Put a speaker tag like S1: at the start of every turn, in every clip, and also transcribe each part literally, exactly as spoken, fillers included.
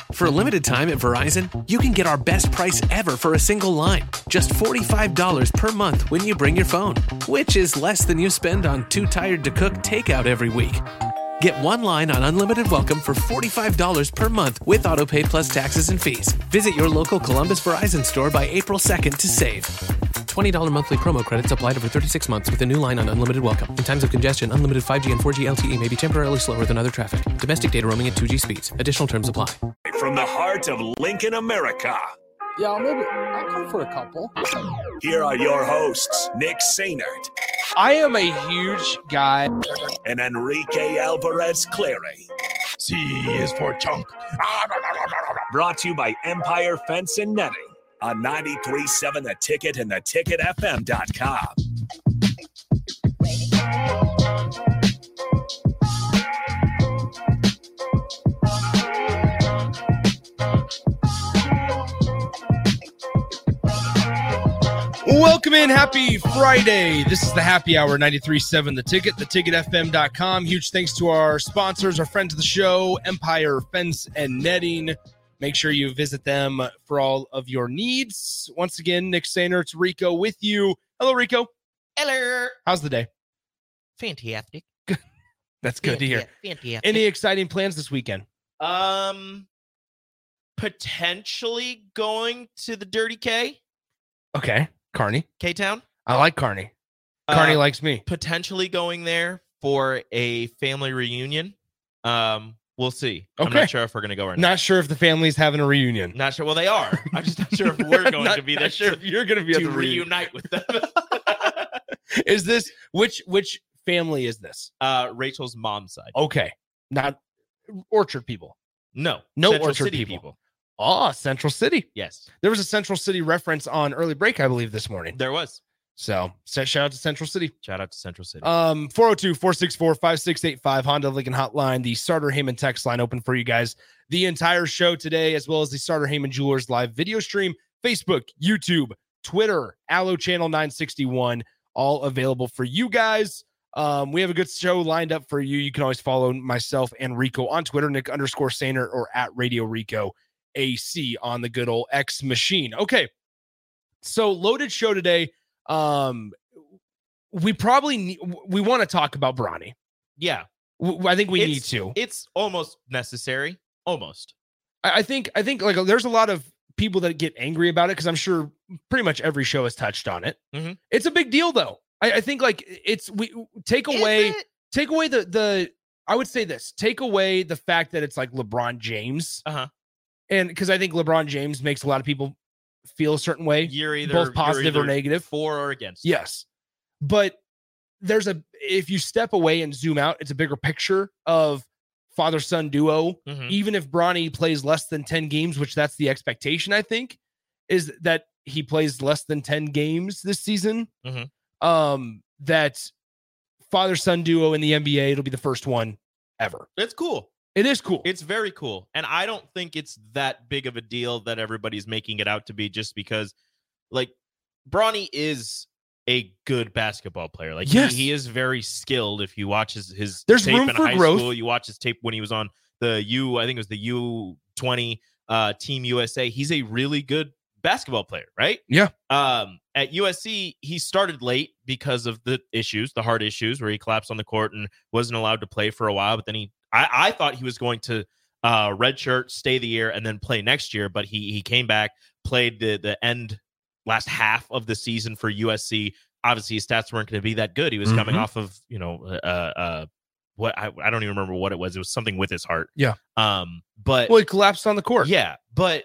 S1: For a limited time at Verizon, you can get our best price ever for a single line. Just forty-five dollars per month when you bring your phone, which is less than you spend on Too Tired to Cook takeout every week. Get one line on Unlimited Welcome for forty-five dollars per month with AutoPay plus taxes and fees. Visit your local Columbus Verizon store by April second to save. twenty dollars monthly promo credits applied over thirty-six months with a new line on Unlimited Welcome. In times of congestion, unlimited five G and four G L T E may be temporarily slower than other traffic. Domestic data roaming at two G speeds. Additional terms apply.
S2: From the heart of Lincoln, America.
S3: Yeah, maybe I'll come for a couple.
S2: Here are your hosts, Nick Sainert.
S3: I am a huge guy.
S2: And Enrique Alvarez Clary.
S4: C is for chunk.
S2: Brought to you by Empire Fence and Netting on ninety-three point seven The Ticket and the ticket f m dot com.
S3: Welcome in. Happy Friday. This is the Happy Hour, ninety-three point seven The Ticket, the ticket f m dot com. Huge thanks to our sponsors, our friends of the show, Empire Fence and Netting. Make sure you visit them for all of your needs. Once again, Nick Sainert, Rico with you. Hello, Rico.
S5: Hello.
S3: How's the day?
S5: Fantastic.
S3: That's good
S5: Fantastic.
S3: to hear.
S5: Fantastic.
S3: Any exciting plans this weekend?
S5: Um, potentially going to the Dirty K,
S3: Okay. Carney.
S5: K-Town.
S3: I like Carney. Carney
S5: Uh,
S3: likes me.
S5: Potentially going there for a family reunion. Um, we'll see. I'm
S3: Okay.
S5: not sure if we're going to go or not.
S3: Not sure if the family's having a reunion.
S5: Not sure. Well, they are. I'm just not sure if we're going
S3: Not-
S5: to be
S3: not
S5: there
S3: sure if you're going to be at
S5: to
S3: the reunion.
S5: reunite with them.
S3: Is this which which family is this?
S5: uh, Rachel's mom's side.
S3: Okay, not Orchard people.
S5: No.
S3: No
S5: Central
S3: Orchard
S5: City
S3: people. Oh, Central City.
S5: Yes,
S3: There was a Central City reference on early break, I believe, this morning.
S5: there was.
S3: So, so shout out to Central City.
S5: Shout out to Central City.
S3: Um, four oh two, four six four, five six eight five Honda Lincoln Hotline, the Starter Heyman text line open for you guys the entire show today, as well as the Starter Heyman Jewelers live video stream, Facebook, YouTube, Twitter, Allo Channel nine sixty-one, all available for you guys. Um, we have a good show lined up for you. You can always follow myself and Rico on Twitter, Nick underscore Sainer, or at Radio Rico A C on the good old X machine. Okay. So loaded show today. Um, we probably need, we want to talk about Bronny.
S5: yeah.
S3: W- I think we
S5: It's-
S3: need to.
S5: It's almost necessary. Almost.
S3: I, I think I think like there's a lot of people that get angry about it because I'm sure pretty much every show has touched on it.
S5: Mhm.
S3: It's a big deal though. I, I think like it's we take
S5: Is
S3: away
S5: it?
S3: take away the the I would say this take away the fact that it's like LeBron James,
S5: Uh-huh.
S3: and because I think LeBron James makes a lot of people feel a certain way,
S5: You're either
S3: both
S5: you're
S3: positive or
S5: either
S3: negative.
S5: for or against.
S3: Yes. But there's a, if you step away and zoom out, it's a bigger picture of father son duo.
S5: Mhm.
S3: Even if Bronny plays less than ten games, which that's the expectation, I think, is that he plays less than ten games this season.
S5: Mhm.
S3: Um, that father son duo in the N B A, it'll be the first one ever.
S5: It's cool.
S3: It is cool.
S5: It's very cool. And I don't think it's that big of a deal that everybody's making it out to be, just because, like, Bronny is a good basketball player. Like,
S3: Yes.
S5: he, he is very skilled. If you watch his, his
S3: There's
S5: tape
S3: room
S5: in
S3: for
S5: high
S3: growth.
S5: school, you watch his tape when he was on the U, I think it was the U twenty uh, Team U S A. He's a really good basketball player, right?
S3: Yeah.
S5: Um, at U S C, he started late because of the issues, the hard issues, where he collapsed on the court and wasn't allowed to play for a while. But then he, I, I thought he was going to uh, redshirt, stay the year, and then play next year. But he he came back, played the the end last half of the season for U S C. Obviously, his stats weren't going to be that good. He was coming
S3: Mhm.
S5: off of, you know, uh, uh, what I, I don't even remember what it was. It was something with his heart.
S3: Yeah.
S5: Um, but
S3: Well, he collapsed on the court.
S5: yeah, but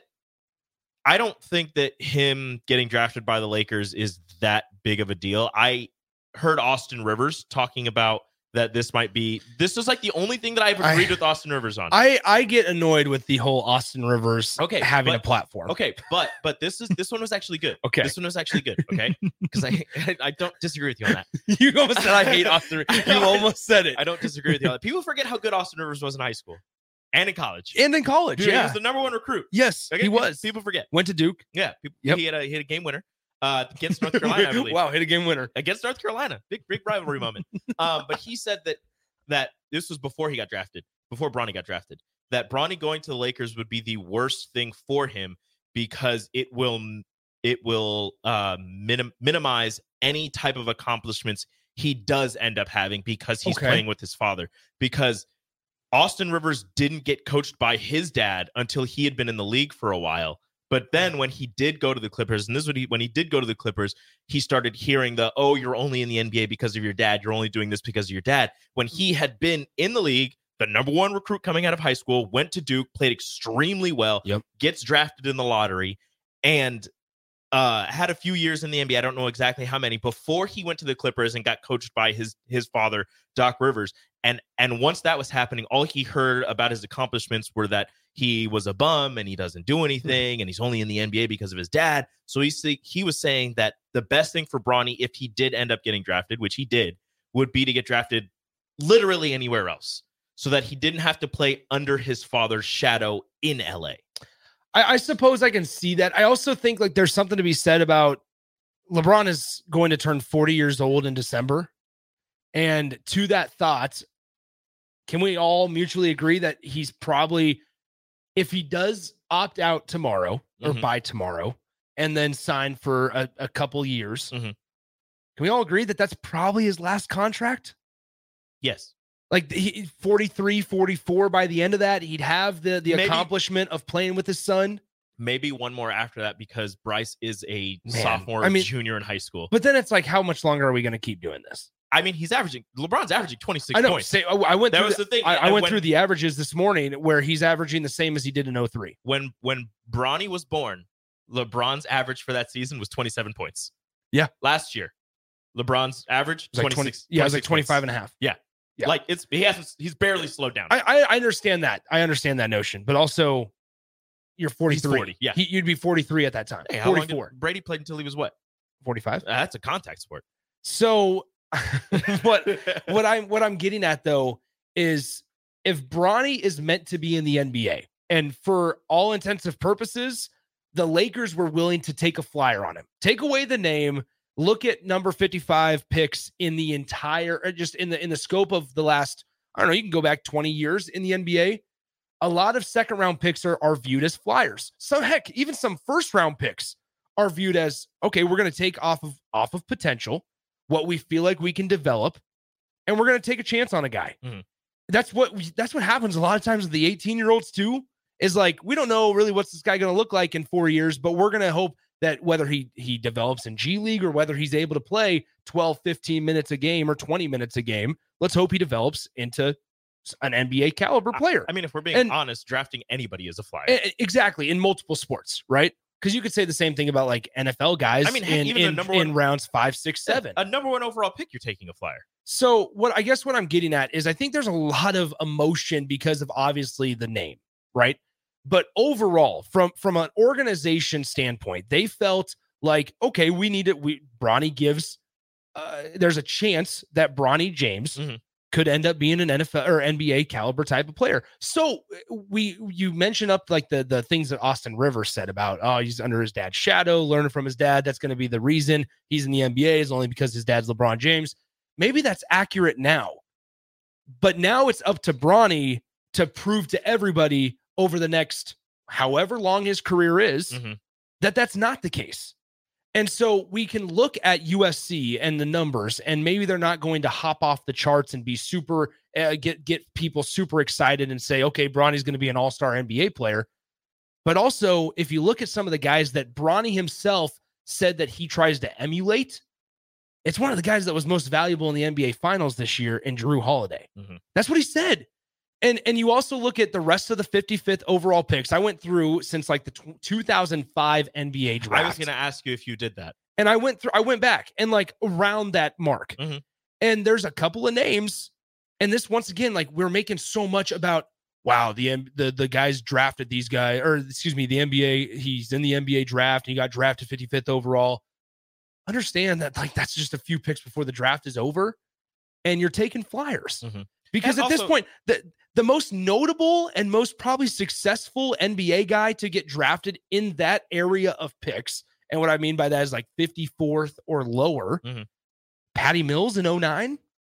S5: I don't think that him getting drafted by the Lakers is that big of a deal. I heard Austin Rivers talking about that this might be, this is like the only thing that I've
S3: I-
S5: agreed with Austin Rivers on.
S3: I, I get annoyed with the whole Austin Rivers
S5: Okay,
S3: having
S5: but-
S3: a platform.
S5: Okay, but but this is this one was actually good.
S3: Okay.
S5: This one was actually good. Okay, because I, I I don't disagree with you on that.
S3: You almost said I hate Austin.
S5: I
S3: You
S5: know.
S3: almost said it.
S5: I don't disagree with you on that. People forget how good Austin Rivers was in high school and in college.
S3: And in college,
S5: Dude, he
S3: yeah.
S5: was the number one recruit.
S3: Yes,
S5: Okay?
S3: he was.
S5: People forget.
S3: Went to Duke.
S5: Yeah, people,
S3: Yep.
S5: he had a he had a game winner uh, against North Carolina, I believe.
S3: Wow, hit a game winner.
S5: Against North Carolina, big big rivalry moment. Um, but he said that that this was before he got drafted, before Bronny got drafted. that Bronny going to the Lakers would be the worst thing for him because it will it will uh, minim- minimize any type of accomplishments he does end up having because he's
S3: Okay.
S5: playing with his father. Because Austin Rivers didn't get coached by his dad until he had been in the league for a while. But then when he did go to the Clippers, and this is what he, when he did go to the Clippers, he started hearing the, oh, you're only in the N B A because of your dad. You're only doing this because of your dad. When he had been in the league, the number one recruit coming out of high school, went to Duke, played extremely well,
S3: Yep.
S5: gets drafted in the lottery, and uh, had a few years in the N B A. I don't know exactly how many before he went to the Clippers and got coached by his his father, Doc Rivers. And and once that was happening, all he heard about his accomplishments were that he was a bum and he doesn't do anything and he's only in the N B A because of his dad. So he he was saying that the best thing for Bronny, if he did end up getting drafted, which he did, would be to get drafted literally anywhere else, so that he didn't have to play under his father's shadow in L A.
S3: I, I suppose I can see that. I also think like there's something to be said about LeBron is going to turn forty years old in December. And to that thought, can we all mutually agree that he's probably, if he does opt out tomorrow or
S5: Mhm.
S3: by tomorrow and then sign for a, a couple years,
S5: Mhm.
S3: can we all agree that that's probably his last contract?
S5: Yes.
S3: Like he, forty-three, forty-four by the end of that, he'd have the, the
S5: Maybe-
S3: accomplishment of playing with his son.
S5: Maybe one more after that because Bryce is a
S3: Man,
S5: sophomore,
S3: I mean-
S5: junior in high school.
S3: But then it's like, how much longer are we going to keep doing this?
S5: I mean, he's averaging, LeBron's averaging twenty-six
S3: I know.
S5: points.
S3: Say, I went
S5: That
S3: through
S5: was
S3: the,
S5: the thing.
S3: I, I
S5: And
S3: went
S5: when-
S3: through the averages this morning where he's averaging the same as he did in oh three.
S5: When when Bronny was born, LeBron's average for that season was twenty-seven points.
S3: Yeah.
S5: Last year, LeBron's average
S3: It was like twenty,
S5: twenty-six.
S3: yeah, it was like
S5: twenty-six
S3: twenty-five
S5: points.
S3: and a half.
S5: Yeah.
S3: Yeah.
S5: Like it's he hasn't he's barely slowed down.
S3: I, I, I understand that. I understand that notion, but also you're forty-three.
S5: forty, yeah.
S3: He, you'd be forty-three at that time.
S5: Hey, how long did
S3: forty-four,
S5: Brady played until he was what?
S3: forty-five.
S5: Uh, that's a contact sport.
S3: So what, what I'm, what I'm getting at though, is if Bronny is meant to be in the N B A and for all intents and purposes, the Lakers were willing to take a flyer on him, take away the name, look at number fifty-five picks in the entire, or just in the, in the scope of the last, I don't know, you can go back twenty years in the N B A. A lot of second round picks are, are viewed as flyers. So heck, even some first round picks are viewed as, okay, we're going to take off of, off of potential, what we feel like we can develop, and we're going to take a chance on a guy.
S5: Mhm.
S3: That's what we, that's what happens a lot of times with the eighteen year olds too, is like, we don't know really what's this guy going to look like in four years, but we're going to hope that whether he, he develops in G League or whether he's able to play twelve, fifteen minutes a game or twenty minutes a game, let's hope he develops into an N B A caliber player.
S5: I mean, if we're being
S3: And-
S5: honest, drafting anybody is a flyer.
S3: E- Exactly, in multiple sports, right? Because you could say the same thing about like N F L guys
S5: I mean, heck,
S3: in,
S5: even the
S3: in,
S5: number
S3: in
S5: one-
S3: rounds five, six, seven.
S5: A number one overall pick, you're taking a flyer.
S3: So what I guess what I'm getting at is I think there's a lot of emotion because of obviously the name, right? But overall, from from an organization standpoint, they felt like, okay, we need it. We Bronny gives uh, there's a chance that Bronny James
S5: Mhm.
S3: could end up being an N F L or N B A caliber type of player. So we you mentioned up like the the things that Austin Rivers said about, oh, he's under his dad's shadow, learning from his dad. That's going to be the reason he's in the N B A is only because his dad's LeBron James. Maybe that's accurate now, but now it's up to Bronny to prove to everybody over the next however long his career is
S5: Mhm.
S3: that that's not the case. And so we can look at U S C and the numbers, and maybe they're not going to hop off the charts and be super, uh, get get people super excited and say, okay, Bronny's going to be an all-star N B A player. But also, if you look at some of the guys that Bronny himself said that he tries to emulate, it's one of the guys that was most valuable in the N B A Finals this year in Jrue Holiday.
S5: Mhm.
S3: That's what he said. And and you also look at the rest of the fifty-fifth overall picks. I went through since like the t- two thousand five N B A draft.
S5: I was going to ask you if you did that.
S3: And I went through, I went back and like around that mark.
S5: Mhm.
S3: And there's a couple of names. And this, once again, like we're making so much about, wow, the M- the the guys drafted these guys, or excuse me, the N B A, he's in the N B A draft and he got drafted fifty-fifth overall. Understand that like that's just a few picks before the draft is over. And you're taking flyers.
S5: Mhm.
S3: Because
S5: And
S3: at this
S5: also-
S3: point, the, the most notable and most probably successful N B A guy to get drafted in that area of picks, and what I mean by that is like fifty-fourth or lower,
S5: Mhm.
S3: Patty Mills in oh nine.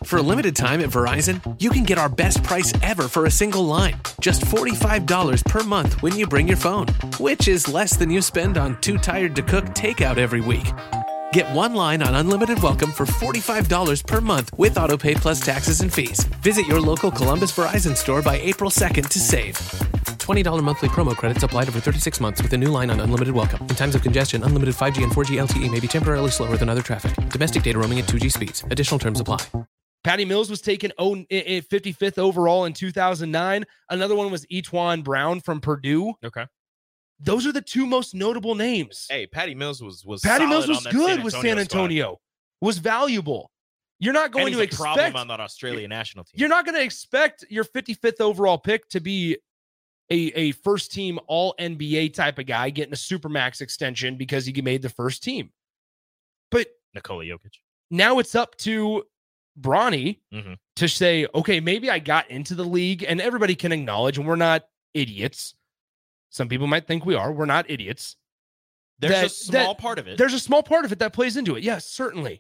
S1: For a limited time at Verizon, you can get our best price ever for a single line. Just forty-five dollars per month when you bring your phone, which is less than you spend on Too Tired to Cook takeout every week. Get one line on Unlimited Welcome for forty-five dollars per month with AutoPay plus taxes and fees. Visit your local Columbus Verizon store by April second to save. twenty dollars monthly promo credits applied over thirty-six months with a new line on Unlimited Welcome. In times of congestion, unlimited five G and four G L T E may be temporarily slower than other traffic. Domestic data roaming at two G speeds. Additional terms apply.
S3: Patty Mills was taken fifty-fifth overall in two thousand nine. Another one was Etwan Brown from Purdue.
S5: Okay.
S3: Those are the two most notable names.
S5: Hey, Patty Mills was was
S3: Patty Mills
S5: solid
S3: was
S5: on that
S3: good
S5: San
S3: with
S5: Antonio
S3: San Antonio.
S5: squad.
S3: Was valuable. You're not going
S5: and
S3: to
S5: he's a
S3: expect
S5: problem on that Australian national team.
S3: You're not going to expect your fifty-fifth overall pick to be a, a first team all N B A type of guy getting a supermax extension because he made the first team. But
S5: Nikola Jokic.
S3: Now it's up to Bronny
S5: mm-hmm.
S3: to say, okay, maybe I got into the league, and everybody can acknowledge, and we're not idiots. Some people might think we are. We're not idiots.
S5: There's
S3: that,
S5: a small
S3: that,
S5: part of it.
S3: There's a small part of it that plays into it. Yes, certainly.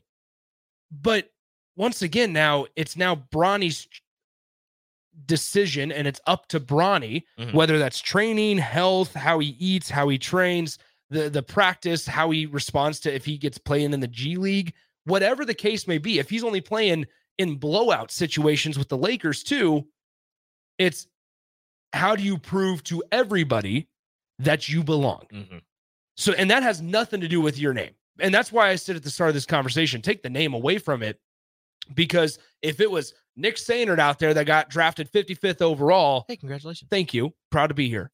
S3: But once again, now it's now Bronny's decision, and it's up to Bronny,
S5: mm-hmm.
S3: whether that's training, health, how he eats, how he trains, the, the practice, how he responds to if he gets playing in the G League, whatever the case may be. If he's only playing in blowout situations with the Lakers too, it's how do you prove to everybody that you belong?
S5: Mm-hmm.
S3: So, and that has nothing to do with your name. And that's why I said at the start of this conversation, take the name away from it, because if it was Nick Sainert out there that got drafted fifty-fifth overall,
S5: hey, congratulations.
S3: Thank you. Proud to be here.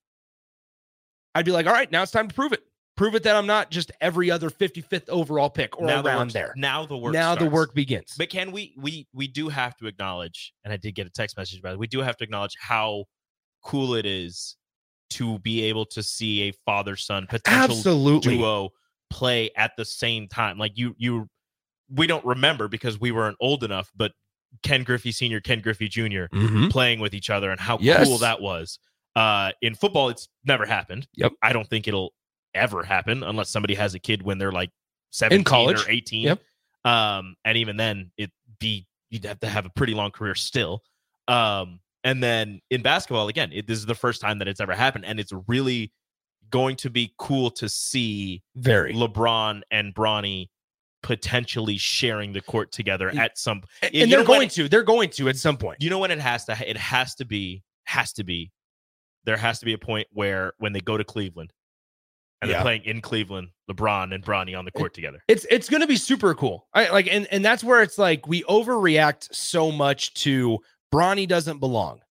S3: I'd be like, all right, now it's time to prove it. Prove it that I'm not just every other fifty-fifth overall pick or
S5: now
S3: around
S5: the
S3: there.
S5: Now the work
S3: Now
S5: starts.
S3: the work begins.
S5: But can we we we do have to acknowledge, and I did get a text message about it, we do have to acknowledge how cool it is to be able to see a father-son potential
S3: Absolutely.
S5: duo play at the same time. Like you you we don't remember because we weren't old enough, but Ken Griffey Senior, Ken Griffey Junior
S3: Mm-hmm.
S5: playing with each other and how
S3: Yes.
S5: cool that was. Uh, in football, it's never happened.
S3: Yep.
S5: I don't think it'll ever happen unless somebody has a kid when they're like seventeen
S3: In college.
S5: or eighteen.
S3: Yep.
S5: Um, and even then, it be you'd have to have a pretty long career still. Um, and then in basketball, again, it, this is the first time that it's ever happened, and it's really going to be cool to see
S3: Very.
S5: LeBron and Bronny potentially sharing the court together at some.
S3: And,
S5: you
S3: and
S5: know
S3: they're
S5: when
S3: going
S5: it-
S3: to. They're going to at some point.
S5: You know when it has to. It has to be. Has to be. There has to be a point where when they go to Cleveland and
S3: Yeah.
S5: they're playing in Cleveland, LeBron and Bronny on the court together.
S3: It's it's going to be super cool. I like, and and that's where it's like we overreact so much to Bronny doesn't belong.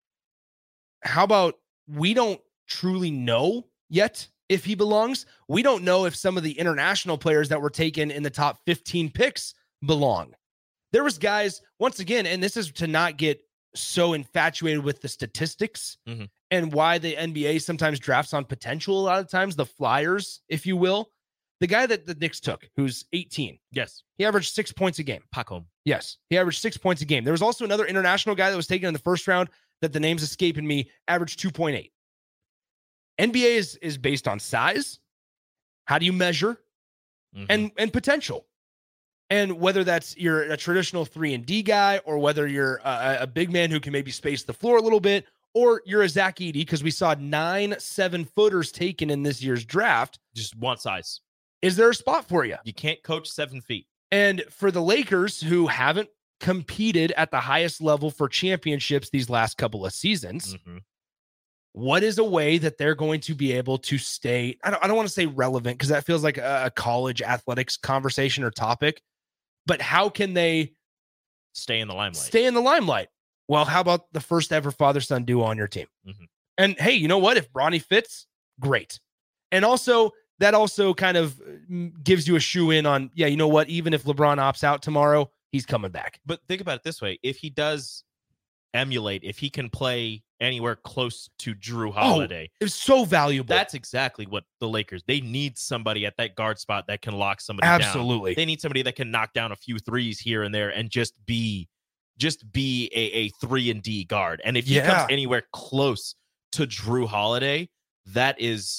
S3: How about we don't truly know yet if he belongs? We don't know if some of the international players that were taken in the top fifteen picks belong. There was guys, once again, and this is to not get so infatuated with the statistics
S5: Mhm.
S3: and why the N B A sometimes drafts on potential a lot of times, the flyers, if you will. The guy that the Knicks took, who's eighteen,
S5: Yes.
S3: he averaged six points a game.
S5: Pac home.
S3: Yes, he averaged six points a game. There was also another international guy that was taken in the first round that the name's escaping me, averaged two point eight. N B A is, is based on size. How do you measure?
S5: Mhm.
S3: And and potential. And whether that's you're a traditional three and D guy, or whether you're a, a big man who can maybe space the floor a little bit, or you're a Zach Edey, because we saw nine seven footers taken in this year's draft.
S5: Just one size.
S3: Is there a spot for you?
S5: You can't coach seven feet.
S3: And for the Lakers, who haven't competed at the highest level for championships these last couple of seasons,
S5: Mhm.
S3: what is a way that they're going to be able to stay? I don't, I don't want to say relevant because that feels like a, a college athletics conversation or topic, but how can they
S5: Stay in the limelight.
S3: stay in the limelight? Well, how about the first ever father-son duo on your team?
S5: Mhm.
S3: And hey, you know what? If Bronny fits, great. And also, that also kind of mm, gives you a shoe in on, yeah, you know what? Even if LeBron opts out tomorrow, he's coming back.
S5: But think about it this way. If he does emulate, if he can play anywhere close to Drew Holiday,
S3: It's so valuable.
S5: that's exactly what the Lakers, they need somebody at that guard spot that can lock somebody down.
S3: absolutely.
S5: They need somebody that can knock down a few threes here and there and just be just be a, a three and D guard. And if he
S3: Yeah.
S5: comes anywhere close to Drew Holiday, that is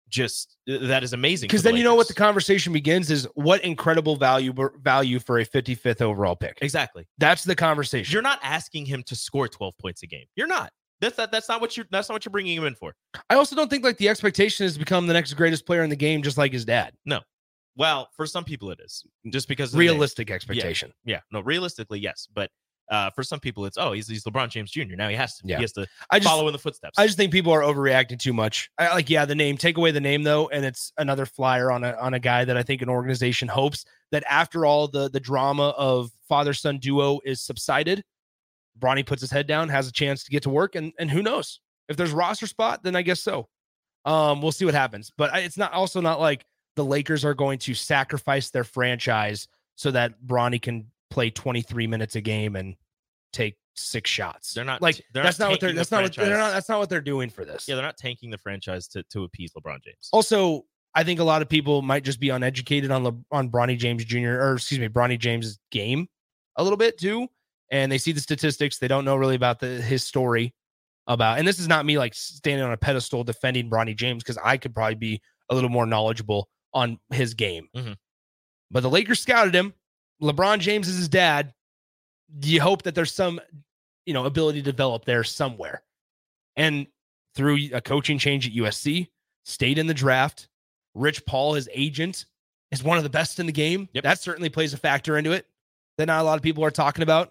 S5: just that is amazing.
S3: Because
S5: the
S3: then you know what the
S5: Lakers.
S3: conversation begins is what incredible value value for a fifty-fifth overall pick.
S5: Exactly.
S3: That's the conversation.
S5: You're not asking him to score twelve points a game. You're not. That's that. That's not what you're. That's not what you're bringing him in for.
S3: I also don't think like the expectation is to become the next greatest player in the game, just like his dad.
S5: Well, for some people it is, just because of the name.
S3: Realistic expectation.
S5: Yeah, no, realistically, yes, but uh, for some people, it's oh, he's he's LeBron James Junior Now he has to.
S3: Yeah.
S5: He has to
S3: I just
S5: follow in the footsteps.
S3: I just think people are overreacting too much. I like, yeah, the name. Take away the name though, and it's another flyer on a on a guy that I think an organization hopes that after all the the drama of father son duo is subsided, Bronny puts his head down, has a chance to get to work, and and who knows if there's a roster spot, then I guess so. Um, we'll see what happens. But I, it's not also not like the Lakers are going to sacrifice their franchise so that Bronny can play twenty-three minutes a game and take six shots.
S5: They're not
S3: like
S5: they're
S3: that's
S5: not
S3: not what they're
S5: tanking
S3: that's
S5: the
S3: not what they're
S5: franchise.
S3: not that's not what they're doing for this.
S5: Yeah, they're not tanking the franchise to to appease LeBron James.
S3: Also, I think a lot of people might just be uneducated on Le, on Bronny James Junior or excuse me, Bronny James's game a little bit too, and they see the statistics. They don't know really about the his story about. And this is not me like standing on a pedestal defending Bronny James because I could probably be a little more knowledgeable on his game.
S5: Mhm.
S3: But the Lakers scouted him. LeBron James is his dad. You hope that there's some, you know, ability to develop there somewhere. And through a coaching change at U S C, stayed in the draft. Rich Paul, his agent, is one of the best in the game.
S5: Yep.
S3: That certainly plays a factor into it that not a lot of people are talking about.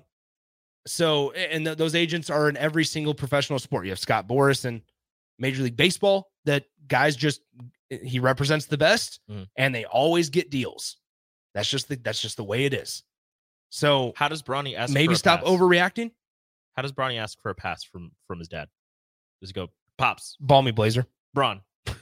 S3: So, and th- those agents are in every single professional sport. You have Scott Boras in Major League Baseball that guys just, he represents the best
S5: Mm.
S3: and they always get deals. That's just the, that's just the way it is. So
S5: How does Bronny ask?
S3: maybe
S5: for a
S3: stop
S5: pass?
S3: overreacting.
S5: How does Bronny ask for a pass from from his dad? Does he go, Pops,
S3: Ball me, Blazer.
S5: Bron?
S3: Does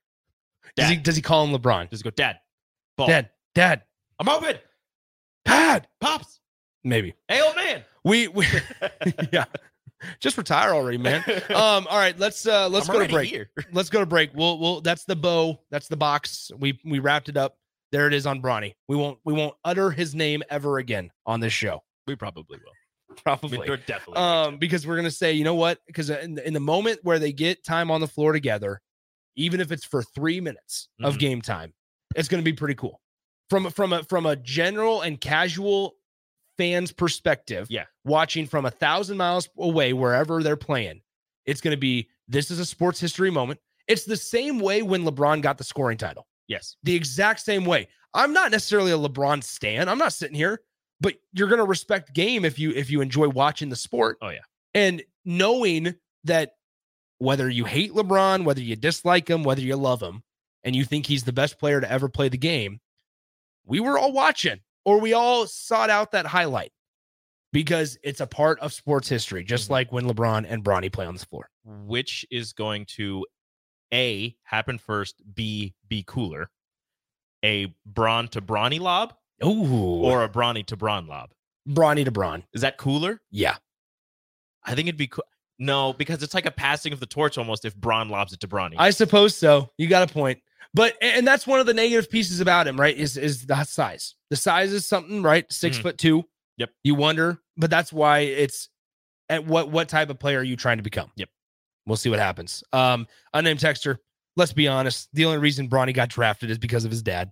S5: Dad.
S3: he, does he call him LeBron?
S5: Does he go, Dad? Ball.
S3: Dad, dad,
S5: I'm open.
S3: dad.
S5: Pops.
S3: Maybe
S5: Hey, old man.
S3: we, we yeah, just retire already, man. Um, all right, let's uh, let's
S5: I'm
S3: go to
S5: already
S3: break.
S5: here.
S3: Let's go to break. We'll we'll that's the bow. That's the box. We we wrapped it up. There it is on Bronny. We won't we won't utter his name ever again on this show.
S5: We probably will.
S3: Probably.
S5: We're definitely.
S3: Um, because we're gonna say, you know what? Because in, the- in the moment where they get time on the floor together, even if it's for three minutes of
S5: Mhm.
S3: game time, it's gonna be pretty cool. From from a from a general and casual fan's perspective,
S5: Yeah.
S3: watching from a thousand miles away wherever they're playing, it's gonna be this is a sports history moment. It's the same way when LeBron got the scoring title.
S5: Yes.
S3: The exact same way. I'm not necessarily a LeBron stan. I'm not sitting here, but you're going to respect game if you if you enjoy watching the sport.
S5: Oh, yeah.
S3: And knowing that whether you hate LeBron, whether you dislike him, whether you love him, and you think he's the best player to ever play the game, we were all watching or we all sought out that highlight because it's a part of sports history, just
S5: Mhm.
S3: like when LeBron and Bronny play on the floor.
S5: Which is going to A, happen first, B, be cooler. A Bron to Bronny lob
S3: Ooh.
S5: or a Bronny to Bron lob.
S3: Bronny to Bron.
S5: Is that cooler?
S3: Yeah.
S5: I think it'd be cool. No, because it's like a passing of the torch almost if Bron lobs it to Bronny.
S3: I suppose so. You got a point. But and that's one of the negative pieces about him, right? Is is the size. The size is something, right? Six
S5: Mhm.
S3: foot two.
S5: Yep.
S3: You wonder, but that's why it's at what what type of player are you trying to become?
S5: Yep.
S3: We'll see what happens. Um, unnamed texter. Let's be honest. The only reason Bronny got drafted is because of his dad.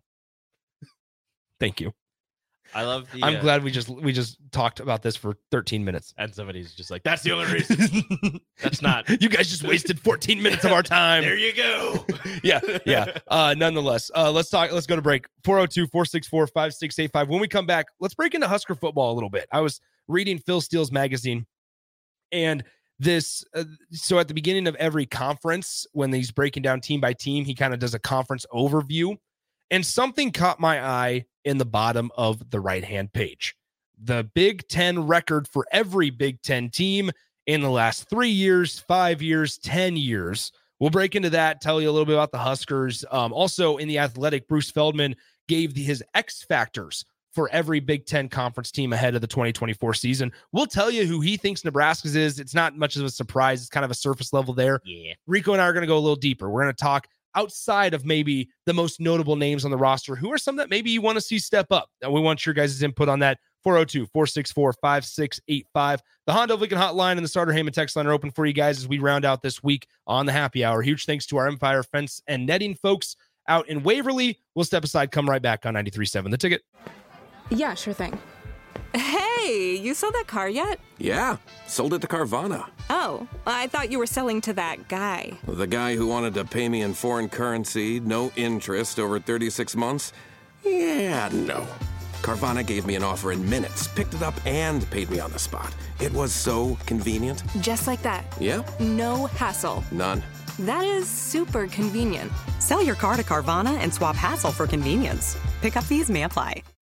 S3: Thank you.
S5: I love the.
S3: I'm
S5: uh,
S3: glad we just we just talked about this for thirteen minutes.
S5: And somebody's just like, that's the only reason. That's not.
S3: You guys just wasted fourteen minutes of our time.
S5: There you go.
S3: yeah, yeah. Uh, nonetheless, uh, let's talk. Let's go to break. four oh two, four six four, five six eight five. When we come back, let's break into Husker football a little bit. I was reading Phil Steele's magazine, and this. Uh, so at the beginning of every conference, when he's breaking down team by team, he kind of does a conference overview, and something caught my eye in the bottom of the right-hand page. The Big Ten record for every Big Ten team in the last three years, five years, ten years. We'll break into that, tell you a little bit about the Huskers. Um, also in The Athletic, Bruce Feldman gave the, his X factors for every Big Ten conference team ahead of the twenty twenty-four season. We'll tell you who he thinks Nebraska's is. It's not much of a surprise. It's kind of a surface level there.
S5: Yeah.
S3: Rico and I are going to go a little deeper. We're going to talk outside of maybe the most notable names on the roster, who are some that maybe you want to see step up? And we want your guys' input on that. four oh two, four six four, five six eight five. The Honda of Lincoln hotline and the Starter Heyman text line are open for you guys as we round out this week on the happy hour. Huge thanks to our Empire Fence and Netting folks out in Waverly. We'll step aside, come right back on ninety-three point seven The Ticket.
S6: Yeah, sure thing.
S7: Hey, you sold that car yet?
S8: Yeah, sold it to Carvana.
S7: Oh, I thought you were selling to that guy.
S8: The guy who wanted to pay me in foreign currency, no interest, over thirty-six months? Yeah, no. Carvana gave me an offer in minutes, picked it up, and paid me on the spot. It was so convenient.
S7: Just like that.
S8: Yeah.
S7: No hassle.
S8: None.
S7: That is super convenient.
S9: Sell your car to Carvana and swap hassle for convenience. Pickup fees may apply.